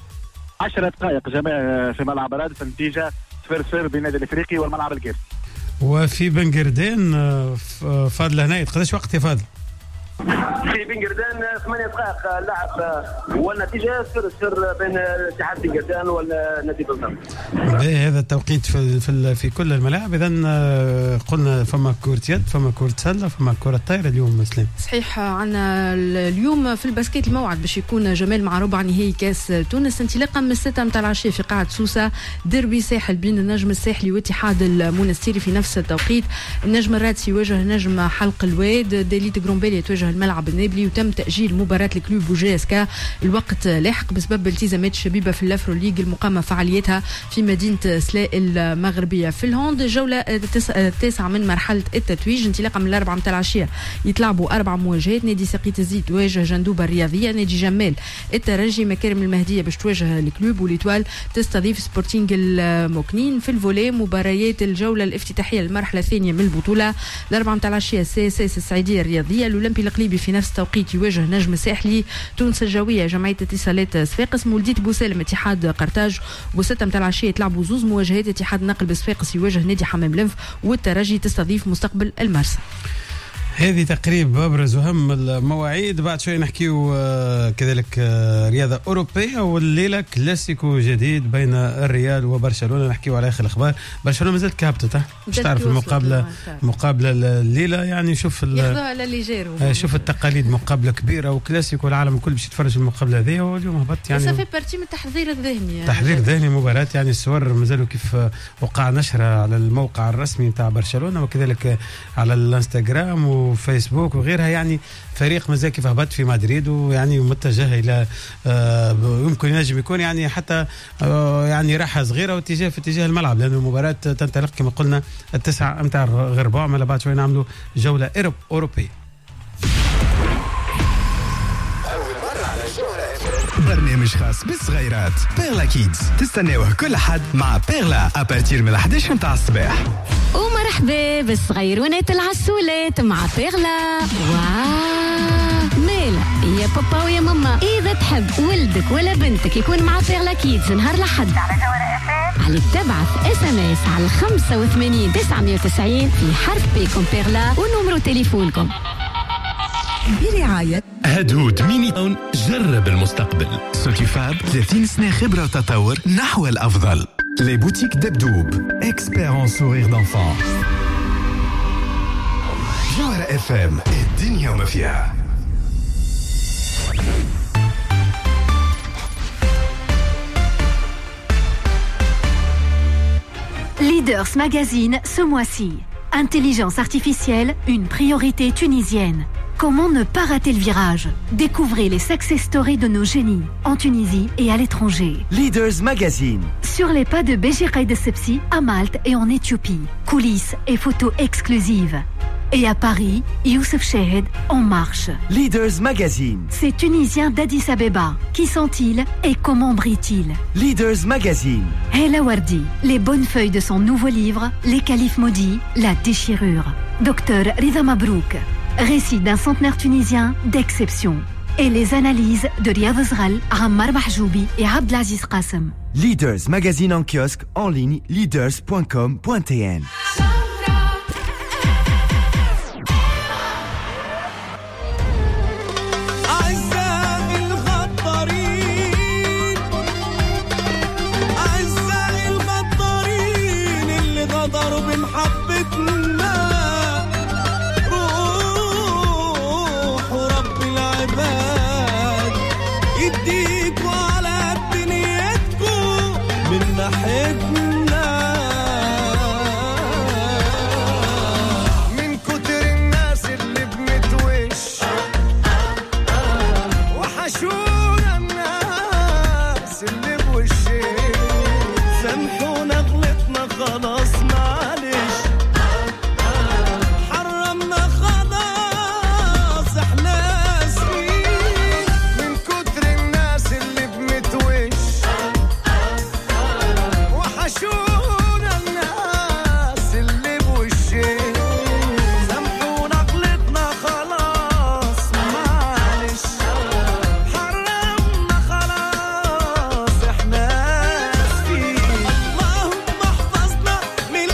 10 دقائق جماعة في ملعب رادس. النتيجة 0-0 بين النادي الافريقي والملعب القيس. وفي بنقردان فاضل هنايا قديش وقت يا فاضل؟ في بنقردان 8 دقائق اللعب، والنتيجة 0-0 بين اتحاد بنقردان والنادي بلطان. هذا التوقيت في كل الملاعب. إذا قلنا فما كرة يد، فما كرة سلة، فما كرة طايرة اليوم مسلم. صحيح. عنا اليوم في الباسكيت الموعد باش يكون جمال مع ربع نهائي كاس تونس انطلاقا من 6 متاع العشية في قاعة سوسة. ديربي ساحل بين النجم الساحلي واتحاد المنستيري في نفس التوقيت. النجم الرادسي يواجه نجم حلق الواد. ديليت غرومبيلي يتواجه الملعب النابلي. وتم تأجيل مباراة الكلوب وجاسكا الوقت لاحق بسبب التزامات الشبيبة في الافرو ليج المقامة فعاليتها في مدينة سلاء المغربية. في الهوند جولة التاسعة من مرحلة التتويج انطلاقا من 4 متاع العشية يتلعبوا 4 مواجهات. نادي سقيت الزيت تواجه جندوبة الرياضية. نادي جمال الترجي مكارم المهدية باش تواجه الكلوب. والإتوال تستضيف سبورتينغ الموكنين. في الفولي مباريات الجولة الافتتاحية للمرحلة الثانية من البطولة 4 متاع العشية CSS السعيدية الرياضية. الأولمبي القليبي في نفس التوقيت يواجه نجم ساحلي. تونس الجوية جمعية اتصالات صفاقس. مولدية بوسالم اتحاد قرطاج. و6 متاع العشية يتلعبوا زوز مواجهات. اتحاد نقل بصفاقس يواجه نادي حمام لنف. والترجي تستضيف مستقبل المرسى. هذه تقريب ابرز واهم المواعيد. بعد شوي نحكيو كذلك رياضه اوروبيه، والليله كلاسيكو جديد بين الريال وبرشلونه. نحكيو على اخر الاخبار. برشلونه مازالت كابتت مش تعرف المقابله الليله، يعني شوف شوف التقاليد، مقابله كبيره وكلاسيكو العالم الكل باش يتفرج المقابله هذه. واليوم هبط يعني صافي بارتي من التحضير الذهني، تحضير ذهني مباراه. يعني الصور مازالوا كيف وقع نشرها على الموقع الرسمي نتاع برشلونه وكذلك على الانستغرام وفيسبوك وغيرها. يعني فريق مازال كيف هبط في مدريد، ويعني متجه الى يمكن ينجم يكون يعني حتى يعني راحه صغيره في اتجاه الملعب، لأن المباراه تنطلق كما قلنا 9 متاع غرباء. ما بعد شوي نعملوا جوله اوروبيه. برنامج خاص بالصغيرات بيرلا كيدز، تستناوه كل حد مع بيرلا أبارتير من 11 متاع الصباح. ومرحبا بالصغيرونات العسولات مع بيرلا. واو مالا يا بابا ويا ماما، إذا تحب ولدك ولا بنتك يكون مع بيرلا كيدز نهار الأحد عليك تبعث SMS على 85 990 في حرف بيكم بيرلا ونمرو تليفونكم. برعاية هدهود ميني تاون، جرب المستقبل. سوتيفاب 30 سنة خبرة وتطور نحو الأفضل. Les boutiques Debdoub, experts en sourire d'enfant. جوهرة FM, الدنيا وما فيها. Leaders Magazine ce mois-ci. Intelligence artificielle, une priorité tunisienne. Comment ne pas rater le virage? Découvrez les success stories de nos génies en Tunisie et à l'étranger. Leaders Magazine. Sur les pas de Béji Qaïd Essebsi à Malte et en Éthiopie. Coulisses et photos exclusives. Et à Paris, Youssef Chahed en marche. Leaders Magazine. Ces Tunisiens d'Addis Abeba, qui sont-ils et comment brillent-ils? Leaders Magazine. Hela Wardi, les bonnes feuilles de son nouveau livre, Les Califes maudits, la déchirure. Docteur Rida Mabrouk, récit d'un centenaire tunisien d'exception. Et les analyses de Riyad Zghal, Ammar Mahjoubi et Abdelaziz Qassem. Leaders Magazine en kiosque, en ligne, leaders.com.tn. من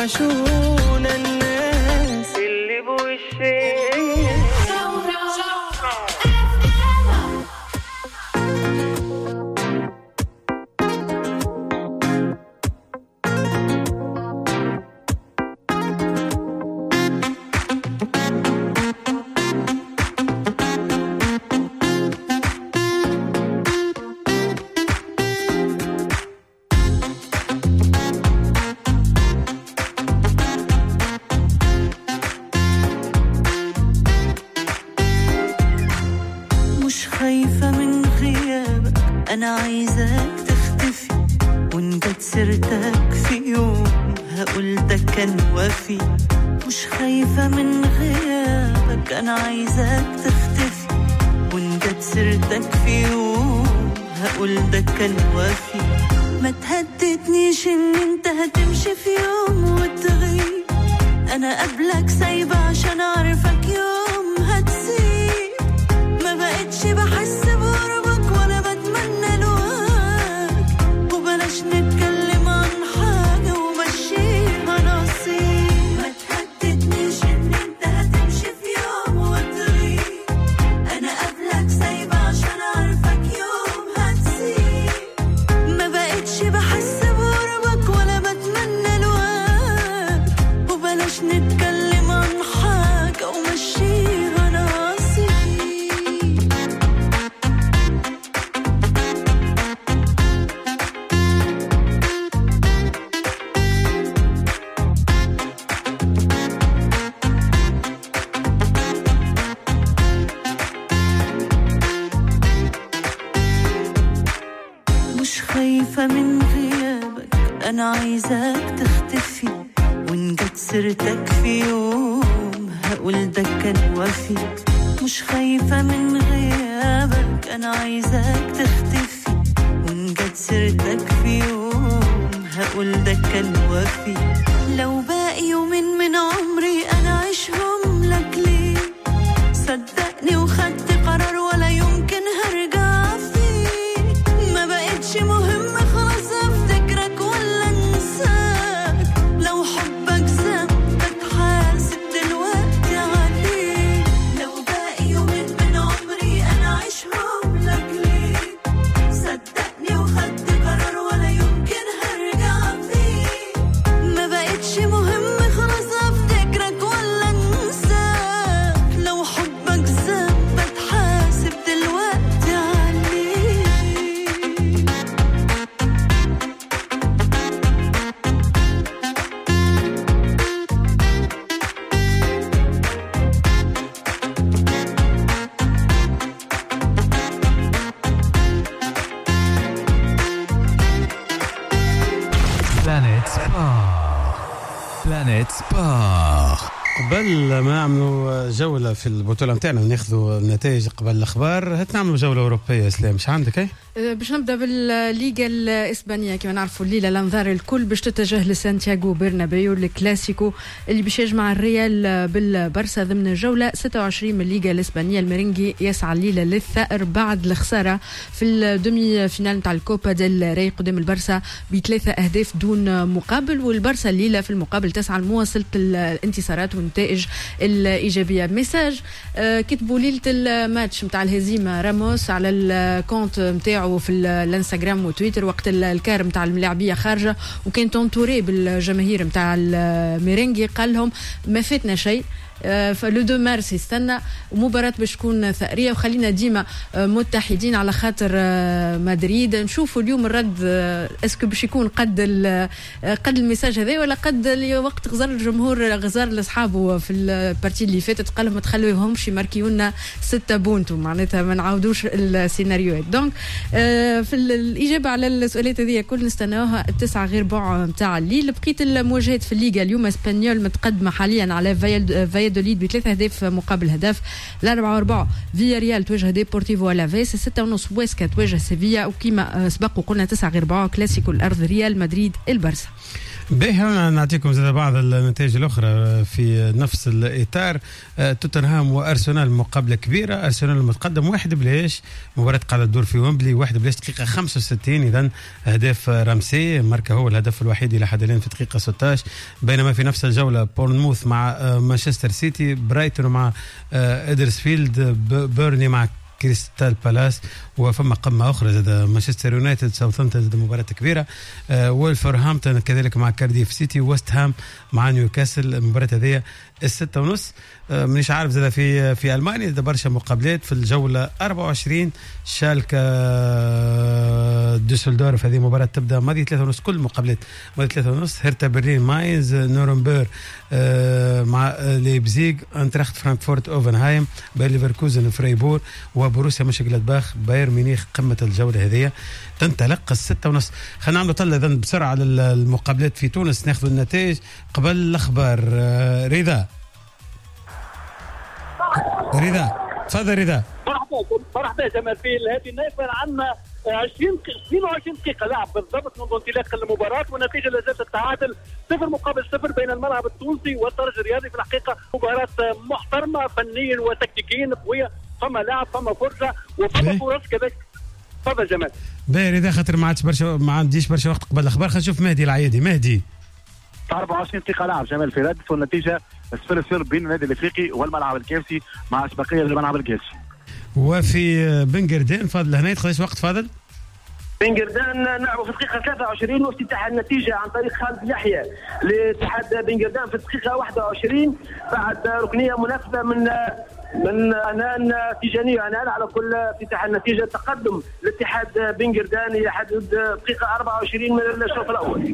وحشونا الناس اللي بوشي أنا عايزاك تختفي وإن جت سيرتك في يوم هقول ده كان وفي مش خايفة من غيابك أنا عايزاك تختفي وإن جت سيرتك في يوم هقول ده كان وفي ما تهددنيش إن أنت هتمشي في يوم وتغيب أنا قبلك سايبة عشان أعرفك يوم هتسيب ما بقتش بحس بقربك ولا بتمنى لواك وبلاش نتكلم عن حاجة ومشيها نصيب ما تهددنيش إن أنت هتمشي في يوم وتغيب أنا قبلك سايبة عشان أعرفك يوم هتسيب ما بقتش بحس بقربك ولا بتمنى لواك وبلاش نتكلم عن حاجة ومشيها نصيب مش خايفة من غيابك أنا عايزاك تختفي وإن جت سيرتك في يوم هقول ده كان وفي مش خايفة من غيابك أنا عايزاك تختفي وإن جت سيرتك في يوم هقول ده كان وفي لو باقي يومين من عمري أنا عيشهم لك ليه صدقني وخدت قرار ولا يمكن هرجع فيه ما بقتش مهم خلاص افتكرك ولا انساك لو حبك زاد بتحاسب دلوقتي عليه لو باقي يومين من عمري انا عيشهم لك ليه صدقني وخدت قرار ولا يمكن هرجع فيه ما بقتش مهم خلاص افتكرك ولا انساك لو حبك زاد بتحاسب دلوقتي عليه Planet Sport. Planet Sport. قبل ما نعملوا جولة في البطولة متاعنا وناخذوا النتائج قبل الأخبار هتنعملوا جولة أوروبية إسلام مش عندك أي؟ باش نبدا بالليغا الاسبانيه كما نعرفوا الليله الانظار الكل باش تتجه لسانتياغو برنابيو الكلاسيكو اللي باش يجمع الريال بالبرسا ضمن الجوله 26 من الليغا الاسبانيه. الميرينغي يسعى الليله للثأر بعد الخساره في الدومي فينال نتاع الكوبا ديل ري قدام البرسا ب3 أهداف دون مقابل والبرسا الليله في المقابل تسعى لمواصله الانتصارات والنتائج الايجابيه. ميساج كتبوا ليله الماتش نتاع الهزيمه راموس على الكونت نتاعو في الانستغرام وتويتر وقت الكار نتاع الملاعبيه خارجه وكان تونتوري بالجماهير نتاع الميرينغي قال لهم ما فاتنا شيء فلو 2 مارس يستنى ومباراة باش تكون ثأرية وخلينا ديما متحدين على خاطر مدريد. نشوفوا اليوم الرد اسكو باش يكون قد الميساج هذا ولا قد وقت غزار الجمهور غزار لاصحابه في البارتي اللي فاتت قال لهم ما تخلوهمش يماركيونا 6 بونتو معناتها ما نعاودوش السيناريوهات. دونك في الإجابة على السؤالات هذه كل نستناوها 9 غير ربع نتاع الليل. بقيت المواجهات في الليغا اليوم اسبانيول متقدمة حاليا على فايادوليد ب3 أهداف مقابل هدف. 4 فيا ريال تواجه ديبورتيفو الافيس. 6:30 بويسكا تواجه سيفيا وكما سبق وقلنا 9 غير 4 كلاسيكو الارض ريال مدريد البرسا. باهي نعطيكم زاد بعض النتائج الأخرى في نفس الإطار. توتنهام وأرسنال مقابلة كبيرة. أرسنال متقدم 1-0. مباراة قاعدة تدور في ويمبلي 1-0 دقيقة 65. إذن أهداف رامسي ماركا هو الهدف الوحيد إلى حد الآن في دقيقة 16. بينما في نفس الجولة بورنموث مع مانشستر سيتي، برايتون مع إدرسفيلد، بيرني مع كريستال بالاس، وفما قمة أخرى زاد مانشستر يونايتد ساوثهامبتون زاد مباراة كبيرة، وولفرهامبتون كذلك مع كارديف سيتي، ويست هام مع نيوكاسل. المباراة هذه 6:30. مانيش عارف زاد في ألمانيا زاد برشا مقابلات في الجولة 24. شالكا دوسلدورف هذه مباراة تبدأ ماضي 3:30. كل مقابلات ماضي 3:30. هيرتا برلين ماينز، نورنبيرغ مع ليبزيغ، انتراخت فرانكفورت اوفنهايم، باير ليفركوزن فريبور، وبروسيا مونشنجلادباخ باير ميونخ. قمة الجولة هذه تنطلق 6:30. خلينا نعملوا طلة إذن بسرعة على المقابلات في تونس، ناخذ النتائج قبل الأخبار. رضا تفضل رضا. مرحبا جمال. في هذه النافذة عندنا 22 دقيقة لعب بالضبط منذ انطلاق المباراة، والنتيجة لا زالت التعادل 0-0 بين الملعب التونسي والترجي الرياضي. في الحقيقة مباراة محترمة فنيا وتكتيكيا قوية، فما لعب، فما فرصة، وفما فرص كذلك. تفضل جمال. باهي رضا، خاطر ما عنديش برشا وقت قبل الأخبار. خلينا نشوف مهدي العيادي. مهدي 24 دقيقة لعب جمال في ردف، والنتيجة 0-0 بين النادي الافريقي والملعب الكاسي مع اسبقية للملعب الكاسي. وفي بنجردان فاضل هنا قداش وقت فاضل؟ بنجردان نلعبوا في الدقيقة 23 وافتتاح النتيجة عن طريق خالد يحيى لاتحاد بنجردان في الدقيقة 21 بعد ركنية منافسة من أنان تيجاني عنان على كل افتتاح النتيجة. تقدم لاتحاد بنجردان يحدد دقيقة 24 من الشوط الأول.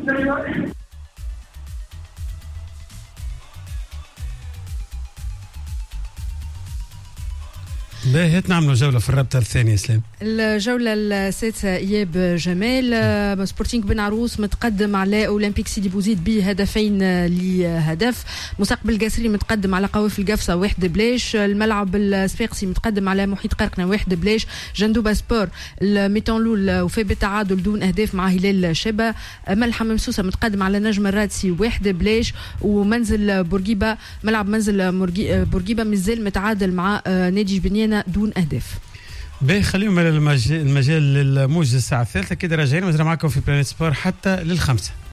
باهي نعملوا جولة في الرابطة الثانية اسلام. الجولة السادسة إياب جمال. سبورتينغ بن عروس متقدم على أولمبيك سيدي بوزيد بهدفين لهدف. مستقبل القاسري متقدم على قوافل القفصة 1-0. الملعب الصفاقسي متقدم على محيط قرقنة 1-0. جندوبة سبور الميتانلول وفي بالتعادل دون أهداف مع هلال شبا. ملحم مسوسة متقدم على نجم الرادسي 1-0. ومنزل بورقيبة ملعب منزل بورقيبة مازال متعادل مع نادي جبنيانة دون أهداف. باهي خليهم المجال للموجة الساعة 3 كده راجعين، وزرا معكم في بلانيت سبور حتى 5.